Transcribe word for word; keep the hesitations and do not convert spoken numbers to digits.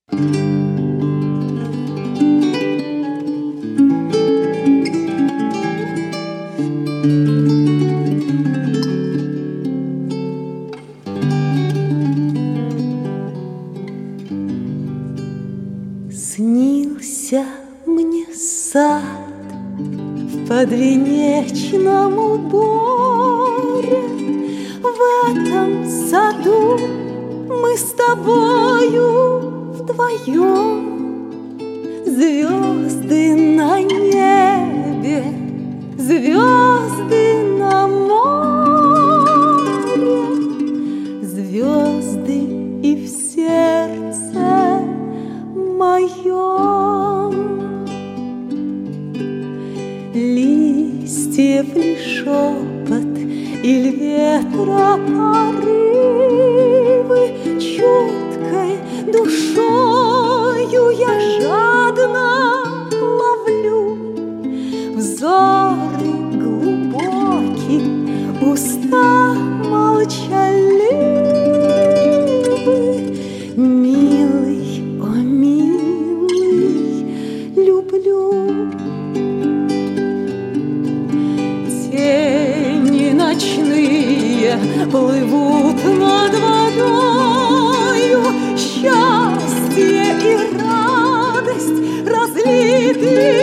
Снился мне сад в подвенечном уборе. В этом саду мы с тобою вдвоем. Звезды на небе, звезды на море, звезды и в сердце моем. Листьев ли шепот или ветра порывы, чуткой душою я жадно ловлю взоры глубокие, уста молчаливы. Милый, о милый, люблю. Тени ночные плывут над водою, счастье и радость разлиты